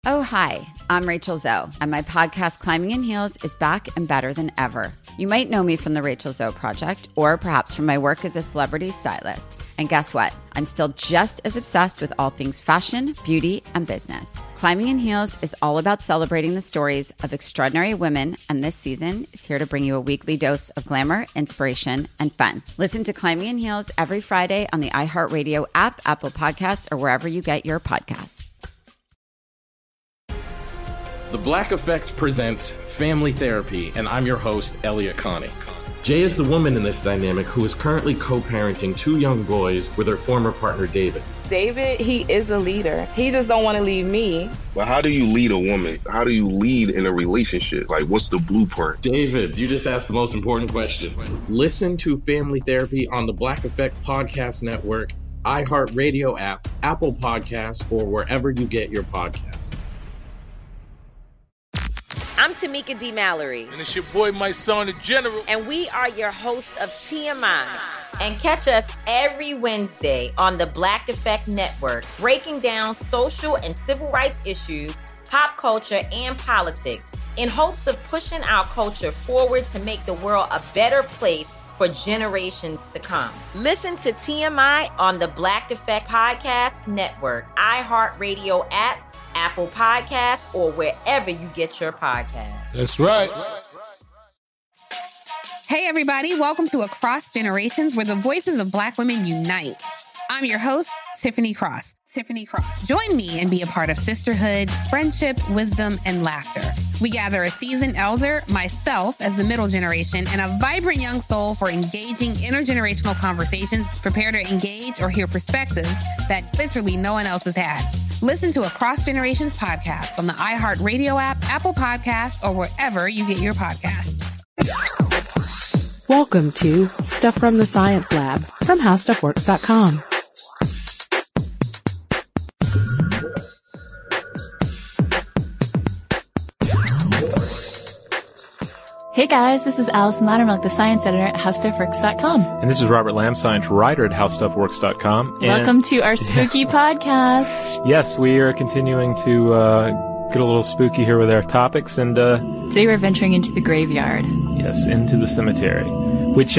Oh, hi, I'm Rachel Zoe, and my podcast, Climbing in Heels, is back and better than ever. You might know me from the Rachel Zoe Project, or perhaps from my work as a celebrity stylist. And guess what? I'm still just as obsessed with all things fashion, beauty, and business. Climbing in Heels is all about celebrating the stories of extraordinary women, and this season is here to bring you a weekly dose of glamour, inspiration, and fun. Listen to Climbing in Heels every Friday on the iHeartRadio app, Apple Podcasts, or wherever you get your podcasts. The Black Effect presents Family Therapy, and I'm your host, Elliot Connie. Jay is the woman in this dynamic who is currently co-parenting 2 young boys with her former partner, David. David, he is a leader. He just don't want to leave me. But how do you lead a woman? How do you lead in a relationship? Like, what's the blueprint? David, you just asked the most important question. Listen to Family Therapy on the Black Effect Podcast Network, iHeartRadio app, Apple Podcasts, or wherever you get your podcasts. I'm Tamika D. Mallory. And it's your boy, my son, the General. And we are your hosts of TMI. And catch us every Wednesday on the Black Effect Network, breaking down social and civil rights issues, pop culture, and politics in hopes of pushing our culture forward to make the world a better place for generations to come. Listen to TMI on the Black Effect Podcast Network, iHeartRadio app, Apple Podcasts, or wherever you get your podcasts. That's right. Hey, everybody. Welcome to Across Generations, where the voices of Black women unite. I'm your host, Tiffany Cross. Join me and be a part of sisterhood, friendship, wisdom, and laughter. We gather a seasoned elder, myself as the middle generation, and a vibrant young soul for engaging intergenerational conversations, prepare to engage or hear perspectives that literally no one else has had. Listen to Across Generations podcast on the iHeartRadio app, Apple Podcasts, or wherever you get your podcasts. Welcome to Stuff from the Science Lab from HowStuffWorks.com. Hey guys, this is Allison Loudermilk, the science editor at HowStuffWorks.com. And this is Robert Lamb, science writer at HowStuffWorks.com. Welcome to our spooky podcast. Yes, we are continuing to get a little spooky here with our topics, and today we're venturing into the graveyard. Yes, into the cemetery, which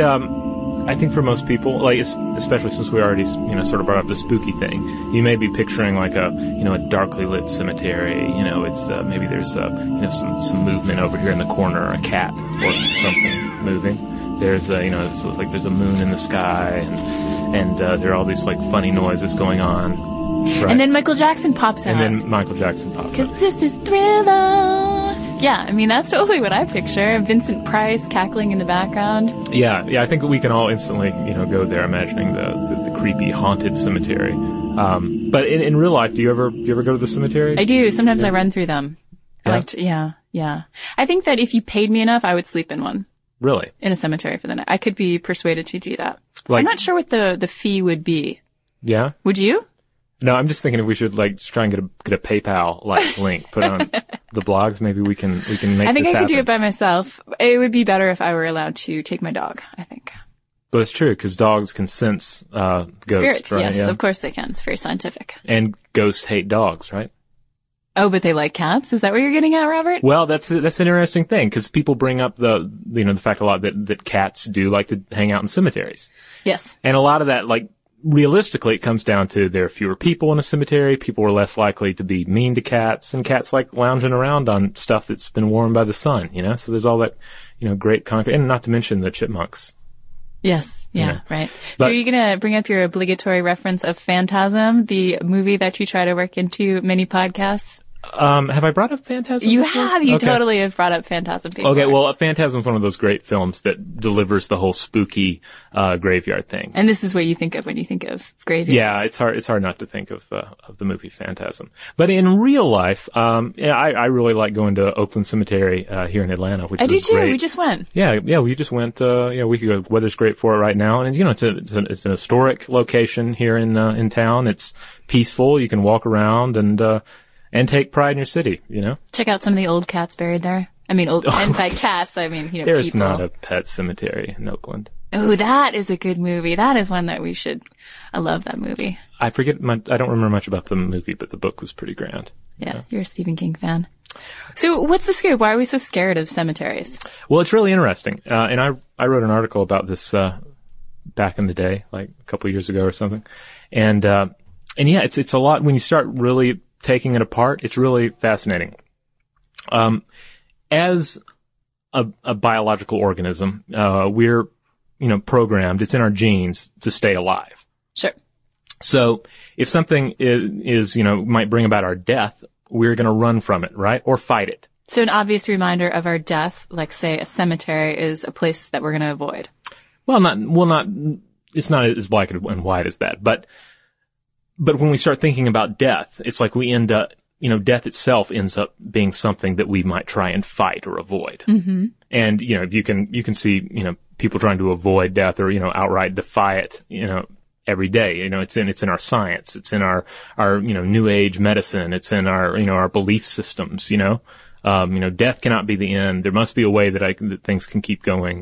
I think for most people, like especially since we already sort of brought up the spooky thing, you may be picturing like a darkly lit cemetery. It's maybe there's some movement over here in the corner, a cat or something moving. There's it's like there's a moon in the sky, and there are all these like funny noises going on. Right. And then Michael Jackson pops out. Because this is Thriller. Yeah, I mean, that's totally what I picture. Vincent Price cackling in the background. Yeah, I think we can all instantly, go there imagining the creepy, haunted cemetery. But in real life, do you ever go to the cemetery? I do. Sometimes I run through them. I like to, yeah. I think that if you paid me enough, I would sleep in one. Really? In a cemetery for the night. I could be persuaded to do that. I'm not sure what the fee would be. Yeah? Would you? No, I'm just thinking if we should just try and get a PayPal link put on the blogs. Maybe we can make this happen. I think I could do it by myself. It would be better if I were allowed to take my dog, I think. But it's true, because dogs can sense ghosts, spirits, right? Yes, yeah. Of course they can. It's very scientific. And ghosts hate dogs, right? Oh, but they like cats? Is that what you're getting at, Robert? Well, that's an interesting thing, because people bring up the fact a lot that cats do like to hang out in cemeteries. Yes. And a lot of that, realistically, it comes down to there are fewer people in a cemetery. People are less likely to be mean to cats, and cats like lounging around on stuff that's been warmed by the sun, So there's all that, great concrete, and not to mention the chipmunks. Yes. Yeah. Right. So are you going to bring up your obligatory reference of Phantasm, the movie that you try to work into many podcasts? Have I brought up Phantasm? You before? have. You totally have brought up Phantasm before. Okay, well, Phantasm is one of those great films that delivers the whole spooky graveyard thing. And this is what you think of when you think of graveyards. Yeah, it's hard not to think of the movie Phantasm. But in real life, I really like going to Oakland Cemetery here in Atlanta, which I is do too. great. We just went. Yeah, we just went. We could go. Weather's great for it right now, and it's an historic location here in town. It's peaceful. You can walk around and take pride in your city, Check out some of the old cats buried there. I mean, and by cats, I mean, There's people. not a pet cemetery in Oakland. Oh, that is a good movie. That is one that I love that movie. I don't remember much about the movie, but the book was pretty grand. Yeah, you're a Stephen King fan. So what's the scoop? Why are we so scared of cemeteries? Well, it's really interesting. And I wrote an article about this, back in the day, like a couple of years ago or something. And yeah, it's a lot when you start really taking it apart. It's really fascinating. As a biological organism, we're, programmed. It's in our genes to stay alive. Sure. So if something is might bring about our death, we're going to run from it, right? Or fight it. So an obvious reminder of our death, like say a cemetery, is a place that we're going to avoid. Well, it's not as black and white as that. But when we start thinking about death, it's like we end up, death itself ends up being something that we might try and fight or avoid. Mm-hmm. And, you can see, people trying to avoid death or, outright defy it, every day. It's in our science. It's in our new age medicine. It's in our belief systems, death cannot be the end. There must be a way that things can keep going.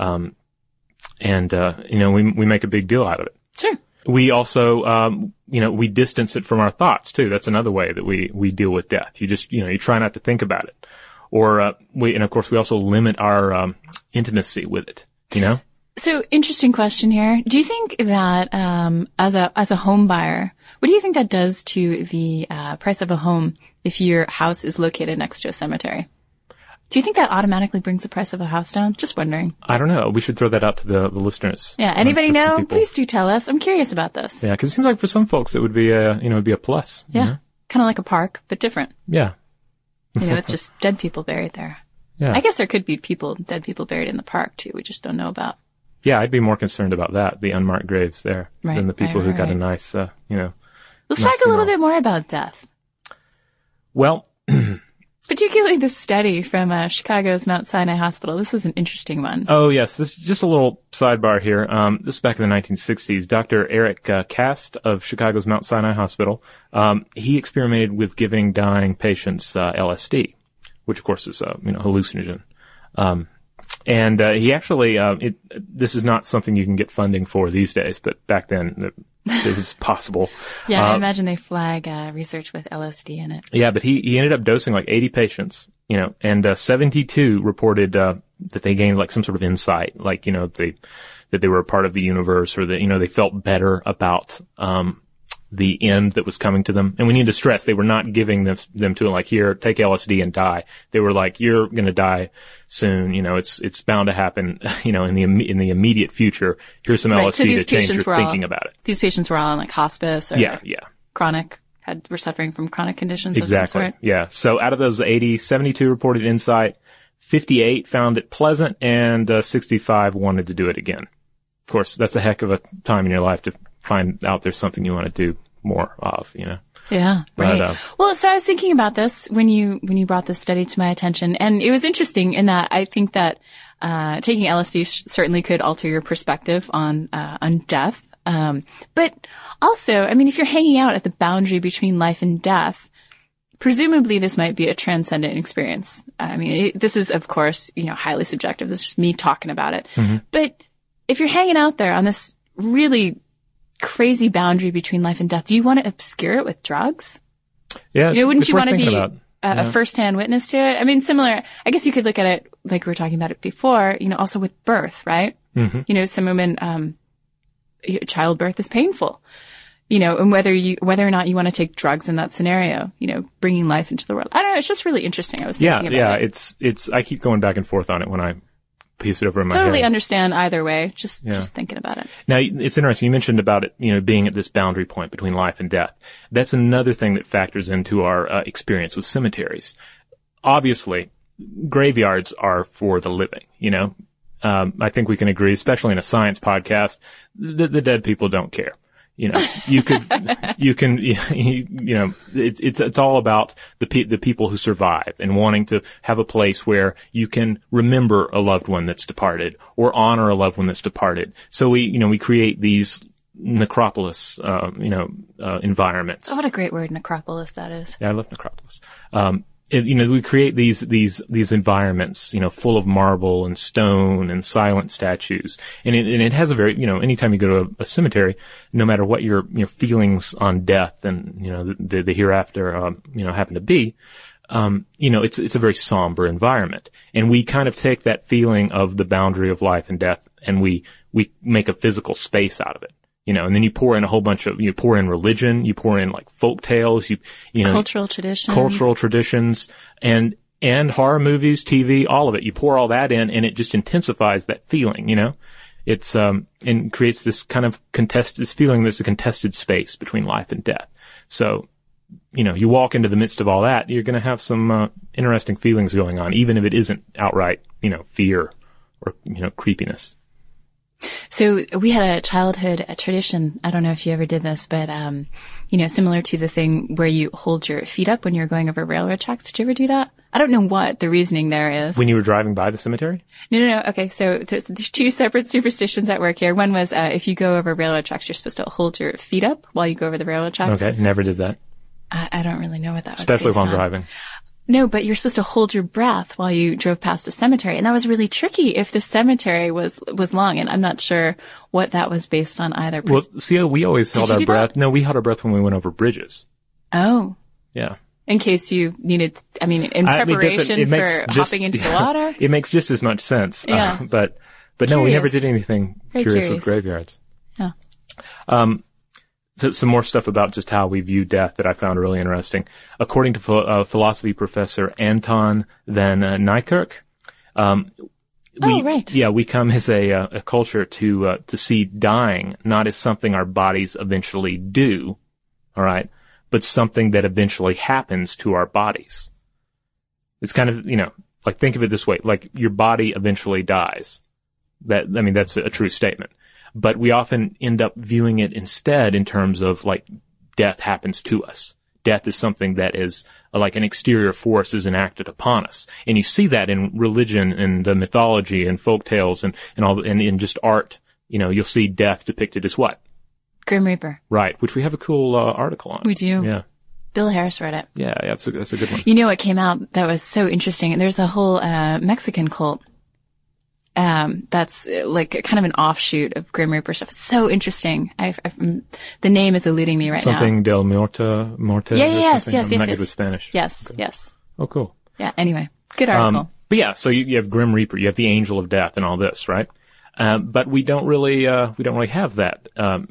We make a big deal out of it. Sure. We also, we distance it from our thoughts too. That's another way that we deal with death. You just, you try not to think about it. Or, and of course we also limit our, intimacy with it, So interesting question here. Do you think that, as a home buyer, what do you think that does to the, price of a home if your house is located next to a cemetery? Do you think that automatically brings the price of a house down? Just wondering. I don't know. We should throw that out to the listeners. Yeah. Anybody know? Please do tell us. I'm curious about this. Yeah. Because it seems like for some folks it would be a plus. Yeah. Kind of like a park, but different. Yeah. It's just dead people buried there. Yeah. I guess there could be dead people buried in the park too. We just don't know about. Yeah. I'd be more concerned about that, the unmarked graves there, than the people who got a nice, Let's nice talk a little bit more about death. Well, particularly this study from Chicago's Mount Sinai Hospital. This was an interesting one. Oh, yes. This is just a little sidebar here. This is back in the 1960s. Dr. Eric Kast of Chicago's Mount Sinai Hospital, he experimented with giving dying patients LSD, which, of course, is a hallucinogen. And he actually, this is not something you can get funding for these days, but back then it was possible. Yeah, I imagine they flag research with LSD in it. Yeah, but he ended up dosing like 80 patients, and 72 reported that they gained like some sort of insight, like, that they were a part of the universe, or that, they felt better about the end that was coming to them. And we need to stress they were not giving them to like, here, take LSD and die. They were like, you're going to die soon. It's bound to happen, in the immediate future. Here's some LSD to change your thinking about it. These patients were all on like hospice or chronic, were suffering from chronic conditions of some sort. Yeah. So out of those 80, 72 reported insight, 58 found it pleasant, and 65 wanted to do it again. Of course, that's a heck of a time in your life to find out there's something you want to do more of, Yeah, right. But, well, so I was thinking about this when you brought this study to my attention, and it was interesting in that I think that taking LSD certainly could alter your perspective on death. But also, I mean, if you're hanging out at the boundary between life and death, presumably this might be a transcendent experience. I mean, this is, of course, highly subjective. This is just me talking about it. Mm-hmm. But if you're hanging out there on this really crazy boundary between life and death, do you want to obscure it with drugs? Yeah. Wouldn't you want to be a first-hand witness to it? I mean, similar, I guess you could look at it like we were talking about it before, also with birth, right? Mm-hmm. Some women, childbirth is painful, and whether or not you want to take drugs in that scenario, bringing life into the world. I don't know. It's just really interesting. I was thinking about it. It's, I keep going back and forth on it when I piece it over in my head. Totally understand either way. Just thinking about it. Now, it's interesting. You mentioned about it, being at this boundary point between life and death. That's another thing that factors into our experience with cemeteries. Obviously, graveyards are for the living, I think we can agree, especially in a science podcast, the dead people don't care. It's all about the people who survive and wanting to have a place where you can remember a loved one that's departed or honor a loved one that's departed. So we create these necropolis, environments. Oh, what a great word, necropolis, that is. Yeah, I love necropolis. we create these environments, full of marble and stone and silent statues. And it has a very, anytime you go to a cemetery, no matter what your feelings on death and, the hereafter, happen to be, it's a very somber environment. And we kind of take that feeling of the boundary of life and death and we make a physical space out of it. And then you pour in you pour in religion, you pour in like folk tales, cultural traditions and horror movies, TV, all of it. You pour all that in and it just intensifies that feeling, It's, and creates this kind of this feeling there's a contested space between life and death. So, you walk into the midst of all that, you're going to have some, interesting feelings going on, even if it isn't outright, fear or, creepiness. So we had a childhood tradition. I don't know if you ever did this, but, similar to the thing where you hold your feet up when you're going over railroad tracks. Did you ever do that? I don't know what the reasoning there is. When you were driving by the cemetery? No. Okay. So there's two separate superstitions at work here. One was, if you go over railroad tracks, you're supposed to hold your feet up while you go over the railroad tracks. Okay. Never did that. I don't really know what that was. Especially if I'm driving. No, but you're supposed to hold your breath while you drove past a cemetery. And that was really tricky if the cemetery was long. And I'm not sure what that was based on either. Well, see, we always held our breath. No, we held our breath when we went over bridges. Oh. Yeah. In case you needed, in preparation for hopping into the water? It makes just as much sense. Yeah. But no, we never did anything curious with graveyards. Yeah. So some more stuff about just how we view death that I found really interesting. According to philosophy professor Anton van Nijkerk, we come as a culture to see dying not as something our bodies eventually do, all right, but something that eventually happens to our bodies. It's kind of, like think of it this way, like your body eventually dies. That's a true statement. But we often end up viewing it instead in terms of like death happens to us. Death is something that is like an exterior force is enacted upon us. And you see that in religion and mythology and folk tales and in just art. You'll see death depicted as what? Grim Reaper. Right. Which we have a cool article on. We do. Yeah. Bill Harris wrote it. Yeah, that's a good one. What came out that was so interesting? There's a whole Mexican cult. That's like kind of an offshoot of Grim Reaper stuff. It's so interesting. The name is eluding me right now. Something Del Morte. Yes. I'm not good with Spanish. Yes. Okay. Yes. Oh, cool. Yeah. Anyway, good article. But yeah, so you have Grim Reaper, you have the Angel of Death, and all this, right? But we don't really have that.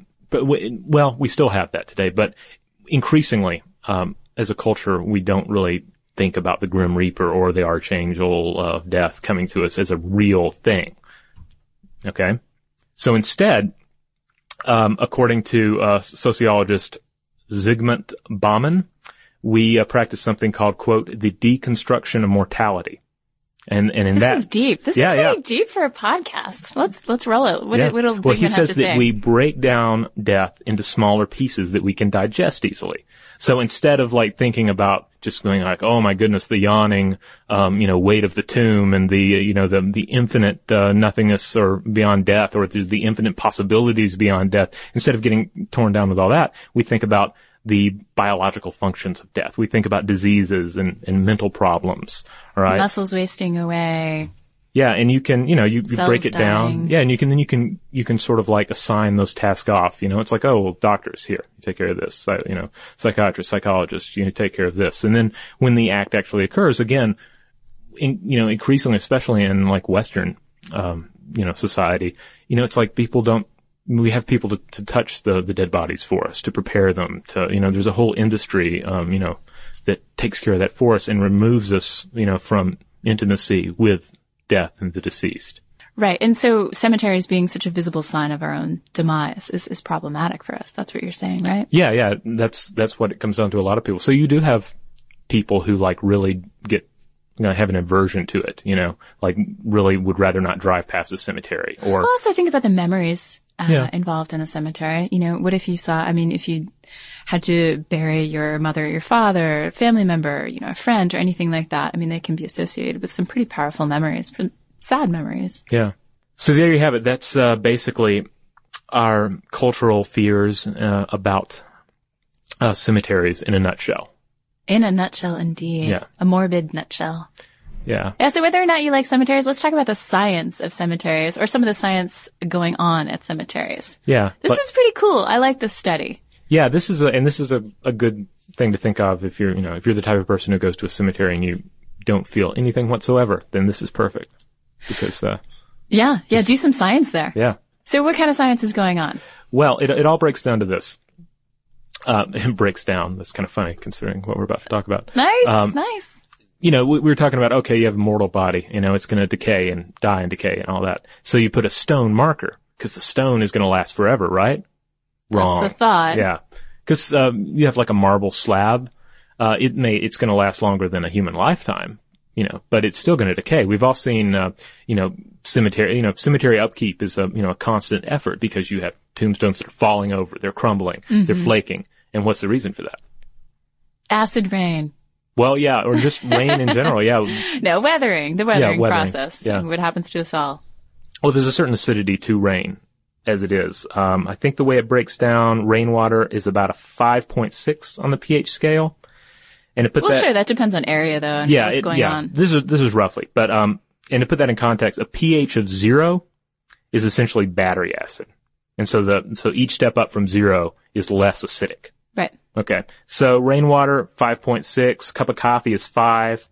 We still have that today, but increasingly, as a culture, we don't really think about the Grim Reaper or the Archangel of Death coming to us as a real thing. Okay? So instead, according to sociologist Zygmunt Bauman, we practice something called, quote, the deconstruction of mortality. And in this is deep. This is pretty deep for a podcast. Let's roll it. What'll Zygmunt have to say? Well, he says that we break down death into smaller pieces that we can digest easily. So instead of like thinking about just going like, oh my goodness, the yawning, weight of the tomb and the infinite, nothingness or beyond death or the infinite possibilities beyond death, instead of getting torn down with all that, we think about the biological functions of death. We think about diseases and mental problems, all right? Muscles wasting away. Yeah, and you can, you break it dying. down. Yeah, and you can sort of like assign those tasks off. It's like, oh, well, doctors, here, you take care of this. Psychiatrists, psychologists, you take care of this. And then when the act actually occurs, again, increasingly, especially in like Western, society, it's like we have people to touch the dead bodies for us, to prepare them to, there's a whole industry, that takes care of that for us and removes us, from intimacy with death and the deceased. Right. And so cemeteries being such a visible sign of our own demise is problematic for us. That's what you're saying, right? Yeah. That's what it comes down to a lot of people. So you do have people who like really get, have an aversion to it, like really would rather not drive past a cemetery or. Well, also think about the memories involved in a cemetery. What if if you had to bury your mother or your father, a family member, a friend or anything like that. They can be associated with some pretty powerful memories, sad memories. Yeah. So there you have it. That's basically our cultural fears about cemeteries in a nutshell. In a nutshell, indeed. Yeah. A morbid nutshell. Yeah. Yeah, so whether or not you like cemeteries, let's talk about the science of cemeteries or some of the science going on at cemeteries. Yeah. This is pretty cool. I like this study. Yeah, this is a good thing to think of if you're the type of person who goes to a cemetery and you don't feel anything whatsoever, then this is perfect. Because, do some science there. Yeah. So what kind of science is going on? Well, it all breaks down to this. It breaks down. That's kind of funny considering what we're about to talk about. Nice, nice. We were talking about, okay, you have a mortal body, it's going to decay and die and decay and all that. So you put a stone marker, because the stone is going to last forever, right? Wrong. That's the thought. Yeah. Because, you have like a marble slab. It's going to last longer than a human lifetime, but it's still going to decay. We've all seen, cemetery upkeep is a constant effort because you have tombstones that are falling over, they're crumbling, they're flaking. And what's the reason for that? Acid rain. Well, yeah, or just rain in general, yeah. No, weathering. The weathering process. Yeah. What happens to us all. Well, there's a certain acidity to rain, as it is. I think the way it breaks down, rainwater is about a 5.6 on the pH scale. And sure, that depends on area, though, and what's going on. This is roughly. But, and to put that in context, a pH of 0 is essentially battery acid. And so each step up from 0 is less acidic. Right. Okay. So rainwater, 5.6. Cup of coffee is 5.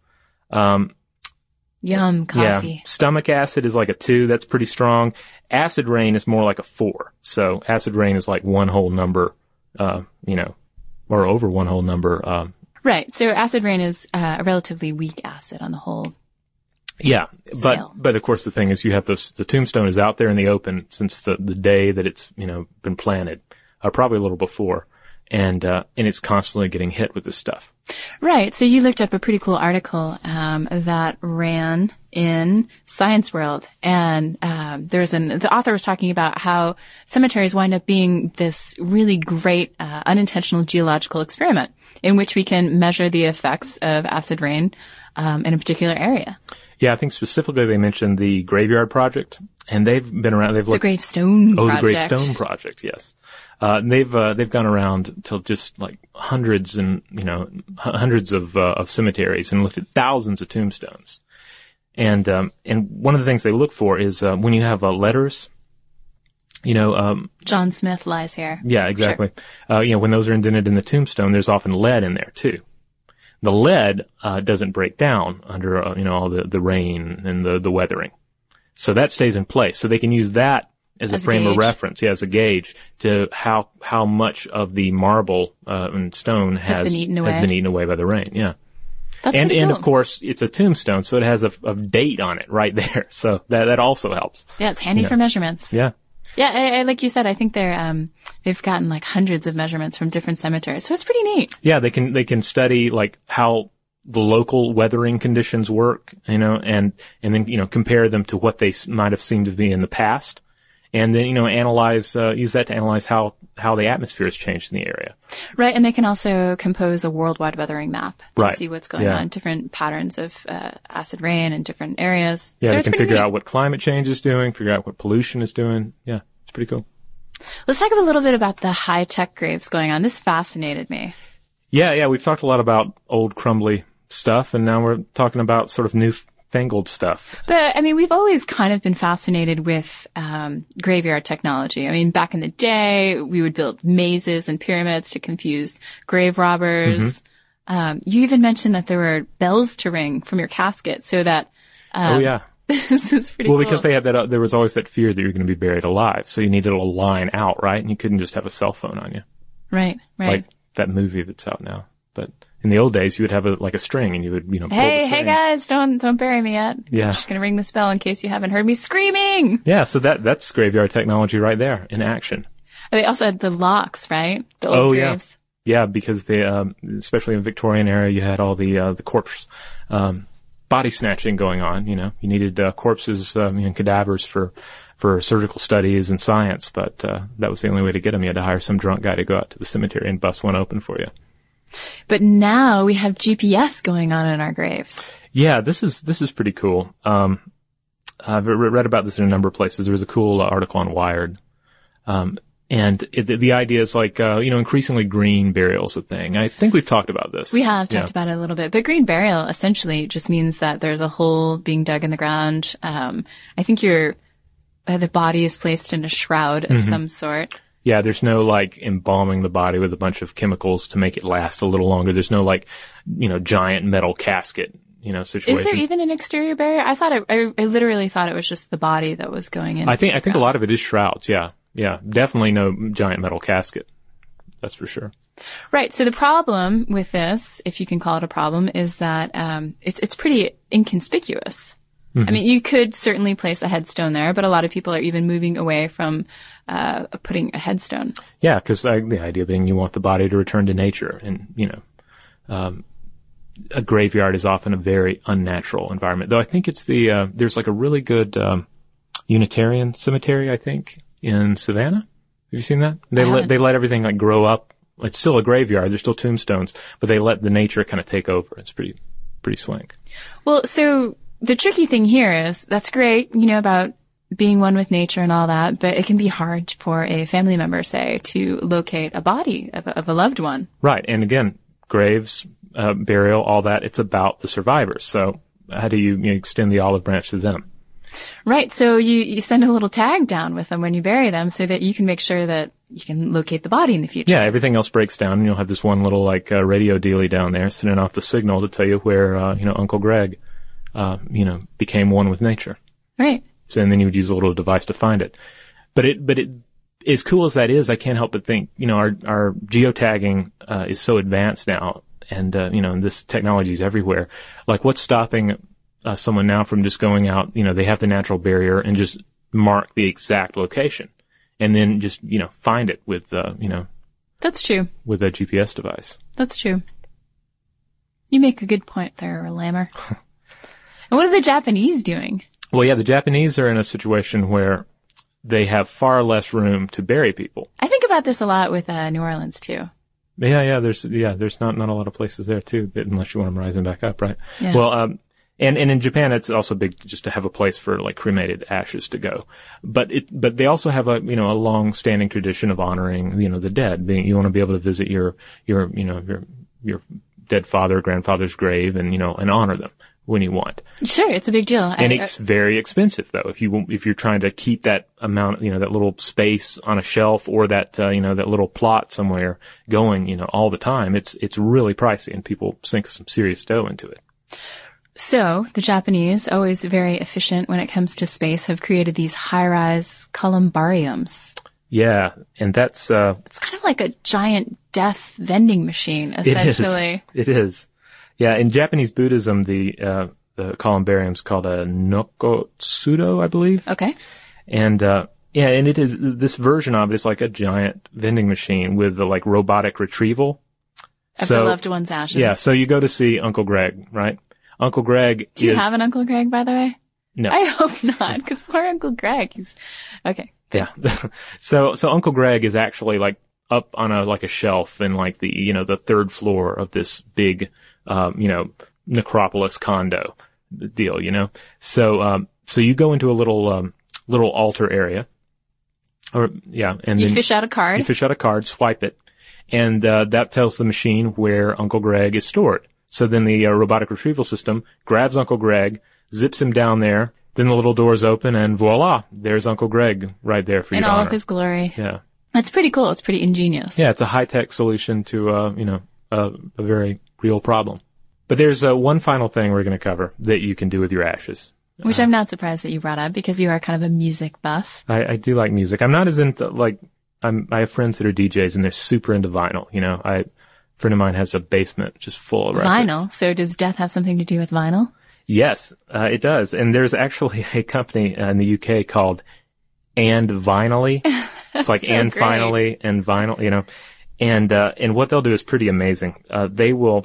Yum, coffee. Yeah. Stomach acid is like a 2. That's pretty strong. Acid rain is more like a 4. So acid rain is like one whole number, or over one whole number. Right. So acid rain is a relatively weak acid on the whole. Yeah. But of course the thing is you have the tombstone is out there in the open since the day that it's, been planted, probably a little before. And it's constantly getting hit with this stuff. Right. So you looked up a pretty cool article, that ran in Science World. And, the author was talking about how cemeteries wind up being this really great, unintentional geological experiment in which we can measure the effects of acid rain, in a particular area. Yeah, I think specifically they mentioned the Graveyard Project, and they've been around. They've looked the Gravestone Project. Oh, the Gravestone Project, yes. They've gone around to just like hundreds of cemeteries and looked at thousands of tombstones. And one of the things they look for is when you have letters. John Smith lies here. Yeah, exactly. Sure. When those are indented in the tombstone, there's often lead in there too. The lead doesn't break down under all the rain and the weathering, so that stays in place. So they can use that as a frame of reference, as a gauge to how much of the marble and stone has been eaten away by the rain. Yeah. That's and of course it's a tombstone, so it has a date on it right there. So that also helps. Yeah, it's handy for measurements. Yeah. Yeah, I like you said, I think they've gotten like hundreds of measurements from different cemeteries, so it's pretty neat. Yeah, they can study like how the local weathering conditions work, and then compare them to what they might have seemed to be in the past, and then use that to analyze how the atmosphere has changed in the area. Right, and they can also compose a worldwide weathering map to see what's going on, different patterns of acid rain in different areas. Yeah, so they can figure out what climate change is doing, figure out what pollution is doing. Yeah, it's pretty cool. Let's talk a little bit about the high-tech graves going on. This fascinated me. Yeah, we've talked a lot about old crumbly stuff, and now we're talking about sort of newfangled stuff. But, we've always kind of been fascinated with graveyard technology. Back in the day, we would build mazes and pyramids to confuse grave robbers. Mm-hmm. You even mentioned that there were bells to ring from your casket so that... oh, yeah. This is pretty cool. Well, because they had that, there was always that fear that you're going to be buried alive. So you needed a line out, right? And you couldn't just have a cell phone on you. Right. Like that movie that's out now. But in the old days, you would have a string and you would, pull the string. Hey guys, don't bury me yet. Yeah. I'm just going to ring this bell in case you haven't heard me screaming. Yeah. So that's graveyard technology right there in action. They also had the locks, right? The old graves. Yeah. Because they, especially in the Victorian era, you had all the corpse, body snatching going on, you needed, corpses, cadavers for surgical studies and science, but, that was the only way to get them. You had to hire some drunk guy to go out to the cemetery and bust one open for you. But now we have GPS going on in our graves. Yeah, this is pretty cool. I've read about this in a number of places. There was a cool article on Wired. And the idea is like, increasingly green burial's a thing. I think we've talked about this. We have talked about it a little bit. But green burial essentially just means that there's a hole being dug in the ground. I think the body is placed in a shroud of some sort. Yeah, there's no like embalming the body with a bunch of chemicals to make it last a little longer. There's no like, giant metal casket, situation. Is there even an exterior barrier? I thought I literally thought it was just the body that was going in. I think a lot of it is shrouds. Yeah. Yeah, definitely no giant metal casket. That's for sure. Right. So the problem with this, if you can call it a problem, is that it's pretty inconspicuous. Mm-hmm. I mean, you could certainly place a headstone there, but a lot of people are even moving away from putting a headstone. Yeah, because the idea being you want the body to return to nature, and a graveyard is often a very unnatural environment. Though I think it's there's like a really good Unitarian cemetery, I think, in Savannah. Have you seen that? They let everything like grow up. It's still a graveyard. There's still tombstones, but they let the nature kind of take over. It's pretty swank. Well, so the tricky thing here is that's great, about being one with nature and all that, but it can be hard for a family member, say, to locate a body of a loved one. Right. And again, graves, burial, all that, it's about the survivors. So how do you extend the olive branch to them? Right. So you send a little tag down with them when you bury them so that you can make sure that you can locate the body in the future. Yeah, everything else breaks down and you'll have this one little like radio dealie down there sending off the signal to tell you where, Uncle Greg, became one with nature. Right. So and then you would use a little device to find it. But it, as cool as that is, I can't help but think, our geotagging, is so advanced now and, this technology is everywhere. Like what's stopping someone now from just going out, they have the natural barrier and just mark the exact location and then just, find it with, That's true. With a GPS device. That's true. You make a good point there, Lammer. And what are the Japanese doing? Well, yeah, the Japanese are in a situation where they have far less room to bury people. I think about this a lot with New Orleans too. Yeah, there's not a lot of places there too, unless you want them rising back up, right? Yeah. Well, and in Japan, it's also big just to have a place for like cremated ashes to go. But they also have a long-standing tradition of honoring, the dead. You want to be able to visit your dead father, grandfather's grave and honor them when you want. Sure, it's a big deal. And it's very expensive though. If you're trying to keep that amount, that little space on a shelf or that, that little plot somewhere going, all the time, it's really pricey and people sink some serious dough into it. So the Japanese, always very efficient when it comes to space, have created these high-rise columbariums. Yeah, and that's it's kind of like a giant death vending machine, essentially. It is. Yeah, in Japanese Buddhism, the columbarium's called a nokotsudo, I believe. Okay. And and it is this version of it is like a giant vending machine with the like robotic retrieval of the loved one's ashes. Yeah, so you go to see Uncle Greg, right? Uncle Greg. Do you have an Uncle Greg, by the way? No. I hope not, because poor Uncle Greg. He's okay. Yeah. So Uncle Greg is actually like up on a shelf in like the third floor of this big necropolis condo deal, So you go into a little altar area. And you then fish out a card. You fish out a card, swipe it, and that tells the machine where Uncle Greg is stored. So then the robotic retrieval system grabs Uncle Greg, zips him down there, then the little doors open, and voila, there's Uncle Greg right there for you to honor. In all of his glory. Yeah. That's pretty cool. It's pretty ingenious. Yeah, it's a high-tech solution to, a very real problem. But there's one final thing we're going to cover that you can do with your ashes. Which I'm not surprised that you brought up, because you are kind of a music buff. I do like music. I'm not as into, I have friends that are DJs, and they're super into vinyl, A friend of mine has a basement just full of records. Vinyl? So does death have something to do with vinyl? Yes, it does. And there's actually a company in the UK called And Vinily. It's like so and great. Finally and vinyl, And what they'll do is pretty amazing. They will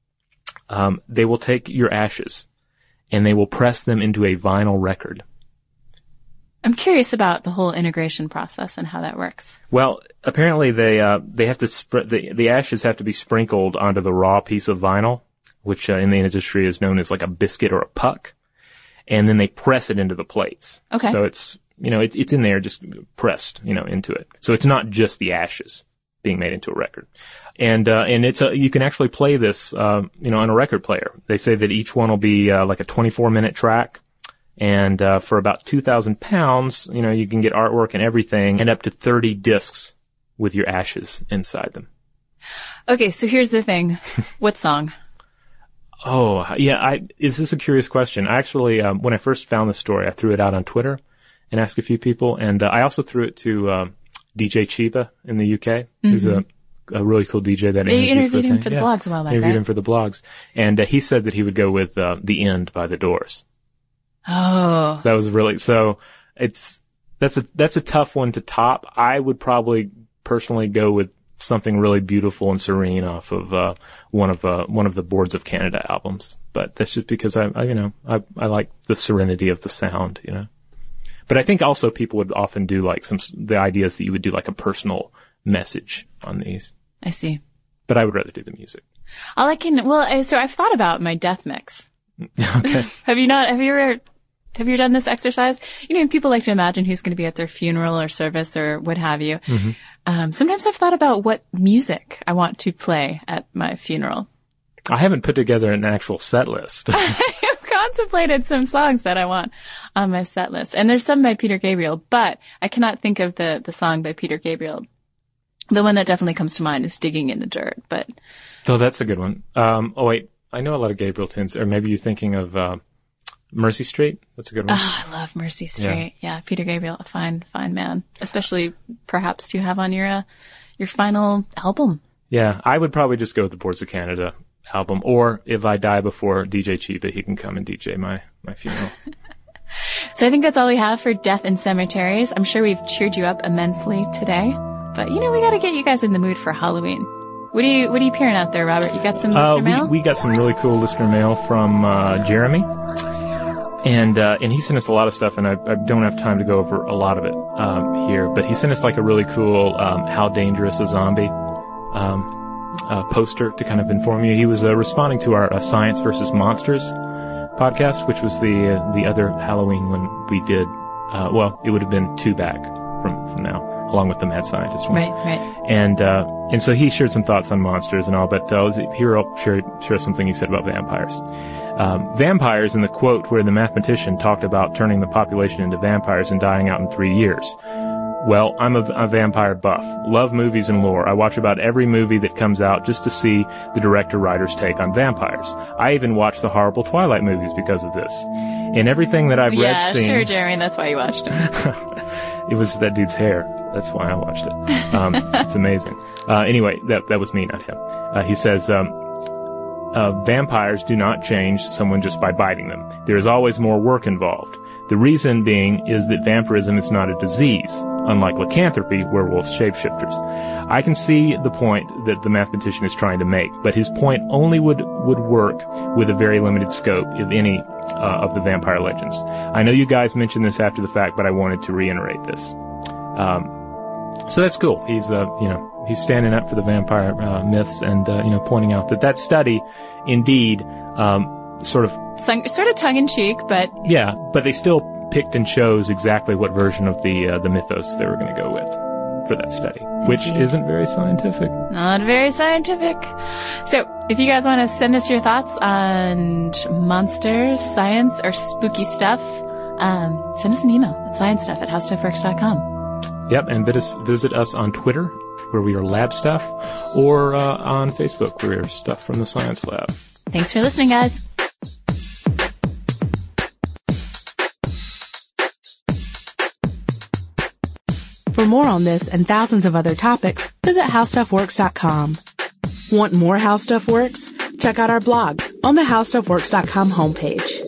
take your ashes and they will press them into a vinyl record. I'm curious about the whole integration process and how that works. Well, apparently they have to the ashes have to be sprinkled onto the raw piece of vinyl, which in the industry is known as like a biscuit or a puck, and then they press it into the plates. Okay. So it's it's in there just pressed, into it. So it's not just the ashes being made into a record. And you can actually play this, on a record player. They say that each one will be, like a 24-minute track. And, for about £2,000, you can get artwork and everything and up to 30 discs with your ashes inside them. Okay. So here's the thing. What song? Oh, yeah. This is a curious question. I actually, when I first found the story, I threw it out on Twitter and asked a few people. And, I also threw it to, DJ Chiba in the UK, who's a really cool DJ that they interviewed him for the blogs a while back, interviewed him for the blogs. And, he said that he would go with, The End by The Doors. Oh. So that was really, that's a tough one to top. I would probably personally go with something really beautiful and serene off of, one of the Boards of Canada albums. But that's just because I like the serenity of the sound, But I think also people would often do like the ideas that you would do like a personal message on these. I see. But I would rather do the music. So I've thought about my death mix. Okay. Have you done this exercise? People like to imagine who's going to be at their funeral or service or what have you. Mm-hmm. Sometimes I've thought about what music I want to play at my funeral. I haven't put together an actual set list. I've contemplated some songs that I want on my set list. And there's some by Peter Gabriel, but I cannot think of the song by Peter Gabriel. The one that definitely comes to mind is Digging in the Dirt, but. Oh, that's a good one. Wait, I know a lot of Gabriel tunes, or maybe you're thinking of, Mercy Street. That's a good one. Oh, I love Mercy Street. Yeah. Peter Gabriel, a fine man, especially perhaps to have on your final album. Yeah. I would probably just go with the Boards of Canada album, or if I die before DJ Chiba, he can come and DJ my funeral. So I think that's all we have for Death in Cemeteries. I'm sure we've cheered you up immensely today, but we got to get you guys in the mood for Halloween. What are you peering out there, Robert? You got some listener mail? We got some really cool listener mail from Jeremy. And he sent us a lot of stuff, and I don't have time to go over a lot of it here, but he sent us like a really cool How Dangerous a Zombie poster to kind of inform you. He was responding to our Science versus Monsters podcast, which was the other Halloween when we did, it would have been 2 back from now, along with the Mad Scientist one. Right. And so he shared some thoughts on monsters and all, but here I'll share something he said about vampires. Vampires, in the quote where the mathematician talked about turning the population into vampires and dying out in 3 years. Well, I'm a vampire buff. Love movies and lore. I watch about every movie that comes out just to see the director-writer's take on vampires. I even watch the horrible Twilight movies because of this. In everything that I've read, seen... Yeah, sure, Jeremy, that's why you watched them. It was that dude's hair. That's why I watched it. It's amazing. Anyway, that was me, not him. He says, vampires do not change someone just by biting them. There is always more work involved. The reason being is that vampirism is not a disease, unlike lycanthropy, werewolves, shapeshifters. I can see the point that the mathematician is trying to make, but his point only would work with a very limited scope, if any, of the vampire legends. I know you guys mentioned this after the fact, but I wanted to reiterate this. So that's cool. He's standing up for the vampire myths and pointing out that study indeed sort of tongue in cheek, but but they still picked and chose exactly what version of the mythos they were going to go with for that study, which isn't very scientific. Not very scientific. So if you guys want to send us your thoughts on monsters, science, or spooky stuff, send us an email at sciencestuff@howstuffworks.com. Yep, and visit us on Twitter, where we are Lab Stuff, or on Facebook, where we are Stuff from the Science Lab. Thanks for listening, guys. For more on this and thousands of other topics, visit howstuffworks.com. Want more How Stuff Works? Check out our blogs on the howstuffworks.com homepage.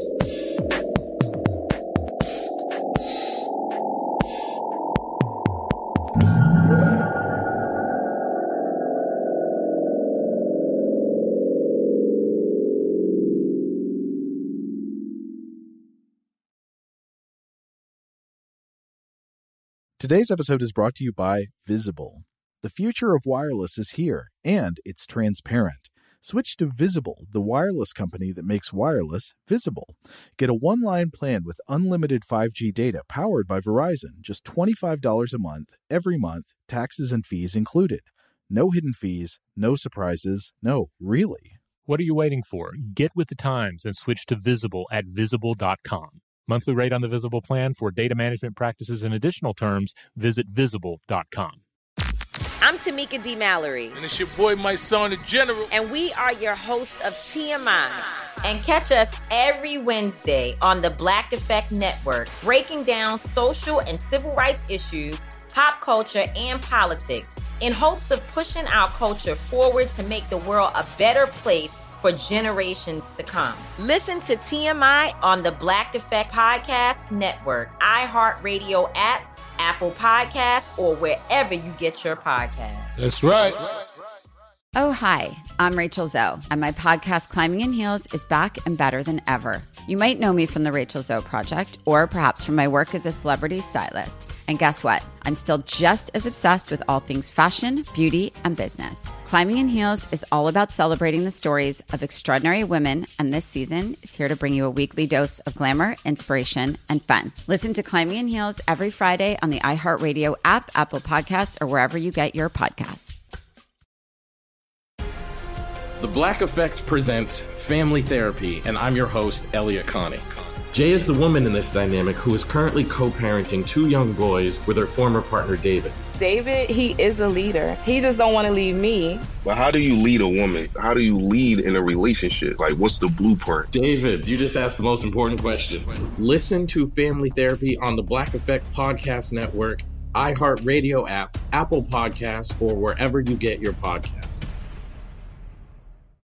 Today's episode is brought to you by Visible. The future of wireless is here, and it's transparent. Switch to Visible, the wireless company that makes wireless visible. Get a one-line plan with unlimited 5G data powered by Verizon, just $25 a month, every month, taxes and fees included. No hidden fees, no surprises, no, really. What are you waiting for? Get with the times and switch to Visible at Visible.com. Monthly rate on the Visible plan for data management practices and additional terms, visit Visible.com. I'm Tamika D. Mallory. And it's your boy, my son, the General. And we are your hosts of TMI. And catch us every Wednesday on the Black Effect Network, breaking down social and civil rights issues, pop culture, and politics in hopes of pushing our culture forward to make the world a better place for generations to come. Listen to TMI on the Black Effect Podcast Network, iHeartRadio app, Apple Podcasts, or wherever you get your podcasts. That's right. Oh, hi, I'm Rachel Zoe, and my podcast, Climbing in Heels, is back and better than ever. You might know me from the Rachel Zoe Project, or perhaps from my work as a celebrity stylist. And guess what? I'm still just as obsessed with all things fashion, beauty, and business. Climbing in Heels is all about celebrating the stories of extraordinary women, and this season is here to bring you a weekly dose of glamour, inspiration, and fun. Listen to Climbing in Heels every Friday on the iHeartRadio app, Apple Podcasts, or wherever you get your podcasts. The Black Effect presents Family Therapy, and I'm your host, Elliot Connie. Jay is the woman in this dynamic who is currently co-parenting two young boys with her former partner, David. David, he is a leader. He just don't want to leave me. But how do you lead a woman? How do you lead in a relationship? Like, what's the blueprint? David, you just asked the most important question. Listen to Family Therapy on the Black Effect Podcast Network, iHeartRadio app, Apple Podcasts, or wherever you get your podcasts.